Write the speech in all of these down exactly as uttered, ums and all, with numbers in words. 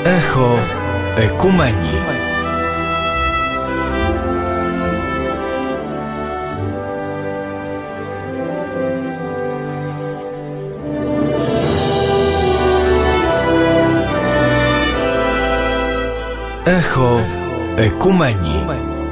Echo Ekumenii. Echo Ekumenii.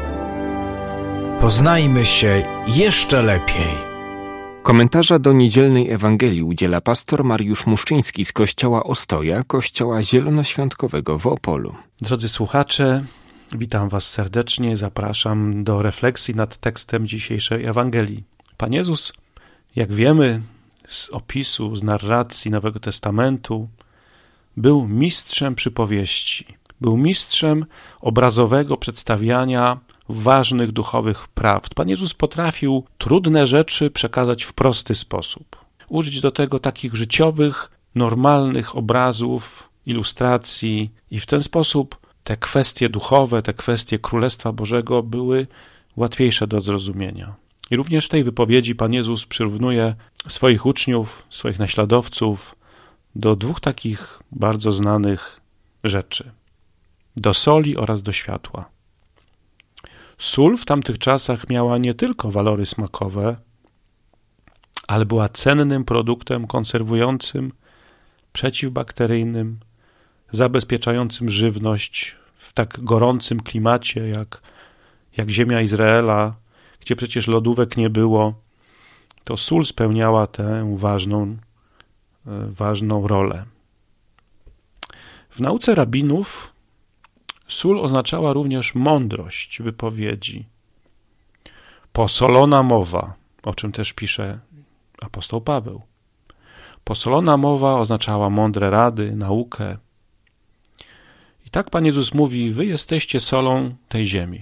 Poznajmy się jeszcze lepiej. Komentarza do niedzielnej Ewangelii udziela pastor Mariusz Muszczyński z kościoła Ostoja, kościoła zielonoświątkowego w Opolu. Drodzy słuchacze, witam was serdecznie, zapraszam do refleksji nad tekstem dzisiejszej Ewangelii. Pan Jezus, jak wiemy z opisu, z narracji Nowego Testamentu, był mistrzem przypowieści. Był mistrzem obrazowego przedstawiania ważnych duchowych prawd. Pan Jezus potrafił trudne rzeczy przekazać w prosty sposób. Użyć do tego takich życiowych, normalnych obrazów, ilustracji i w ten sposób te kwestie duchowe, te kwestie Królestwa Bożego były łatwiejsze do zrozumienia. I również w tej wypowiedzi Pan Jezus przyrównuje swoich uczniów, swoich naśladowców do dwóch takich bardzo znanych rzeczy. Do soli oraz do światła. Sól w tamtych czasach miała nie tylko walory smakowe, ale była cennym produktem konserwującym, przeciwbakteryjnym, zabezpieczającym żywność w tak gorącym klimacie jak, jak ziemia Izraela, gdzie przecież lodówek nie było. To sól spełniała tę ważną, ważną rolę. W nauce rabinów sól oznaczała również mądrość wypowiedzi. Posolona mowa, o czym też pisze apostoł Paweł. Posolona mowa oznaczała mądre rady, naukę. I tak Pan Jezus mówi, wy jesteście solą tej ziemi.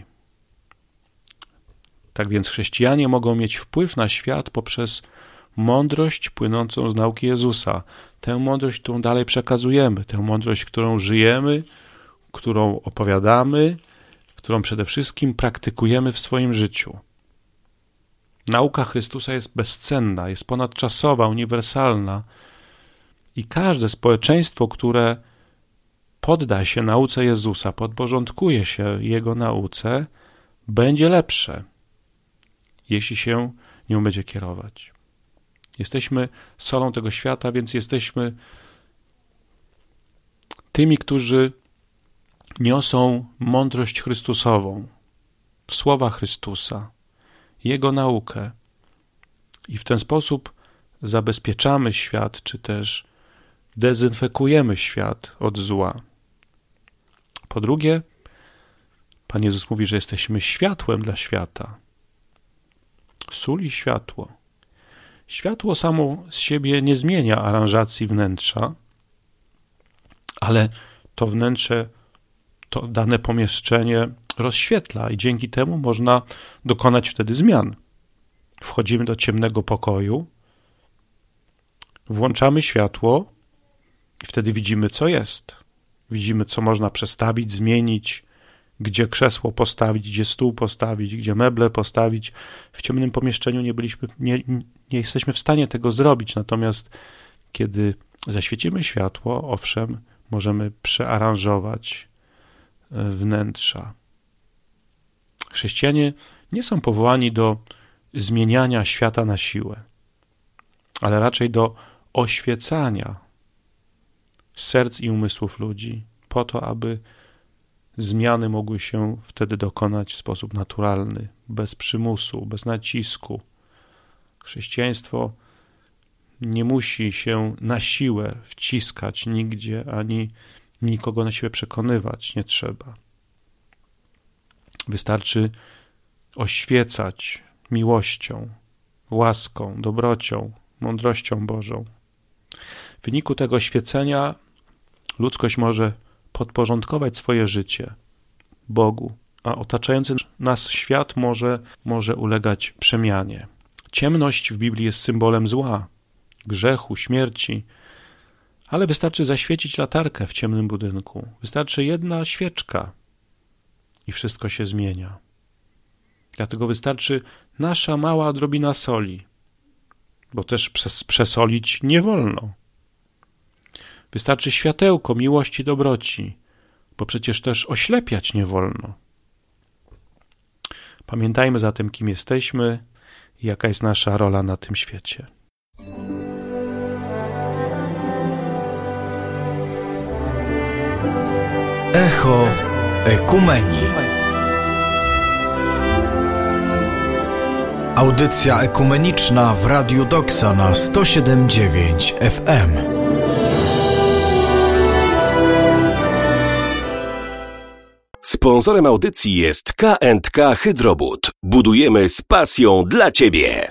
Tak więc chrześcijanie mogą mieć wpływ na świat poprzez mądrość płynącą z nauki Jezusa. Tę mądrość, którą dalej przekazujemy, tę mądrość, którą żyjemy, którą opowiadamy, którą przede wszystkim praktykujemy w swoim życiu. Nauka Chrystusa jest bezcenna, jest ponadczasowa, uniwersalna i każde społeczeństwo, które podda się nauce Jezusa, podporządkuje się Jego nauce, będzie lepsze, jeśli się nią będzie kierować. Jesteśmy solą tego świata, więc jesteśmy tymi, którzy niosą mądrość Chrystusową, słowa Chrystusa, Jego naukę i w ten sposób zabezpieczamy świat, czy też dezynfekujemy świat od zła. Po drugie, Pan Jezus mówi, że jesteśmy światłem dla świata. Sól i światło. Światło samo z siebie nie zmienia aranżacji wnętrza, ale to wnętrze to dane pomieszczenie rozświetla i dzięki temu można dokonać wtedy zmian. Wchodzimy do ciemnego pokoju, włączamy światło i wtedy widzimy, co jest. Widzimy, co można przestawić, zmienić, gdzie krzesło postawić, gdzie stół postawić, gdzie meble postawić. W ciemnym pomieszczeniu nie byliśmy, nie, nie jesteśmy w stanie tego zrobić, natomiast kiedy zaświecimy światło, owszem, możemy przearanżować wnętrza. Chrześcijanie nie są powołani do zmieniania świata na siłę, ale raczej do oświecania serc i umysłów ludzi po to, aby zmiany mogły się wtedy dokonać w sposób naturalny, bez przymusu, bez nacisku. Chrześcijaństwo nie musi się na siłę wciskać nigdzie, ani nikogo na siłę przekonywać nie trzeba. Wystarczy oświecać miłością, łaską, dobrocią, mądrością Bożą. W wyniku tego oświecenia ludzkość może podporządkować swoje życie Bogu, a otaczający nas świat może, może ulegać przemianie. Ciemność w Biblii jest symbolem zła, grzechu, śmierci, ale wystarczy zaświecić latarkę w ciemnym budynku. Wystarczy jedna świeczka i wszystko się zmienia. Dlatego wystarczy nasza mała odrobina soli, bo też przesolić nie wolno. Wystarczy światełko miłości, dobroci, bo przecież też oślepiać nie wolno. Pamiętajmy zatem, kim jesteśmy i jaka jest nasza rola na tym świecie. Echo Ekumenii. Audycja ekumeniczna w Radiu Doksa na sto siedem przecinek dziewięć F M. Sponsorem audycji jest K and K Hydrobud. Budujemy z pasją dla Ciebie.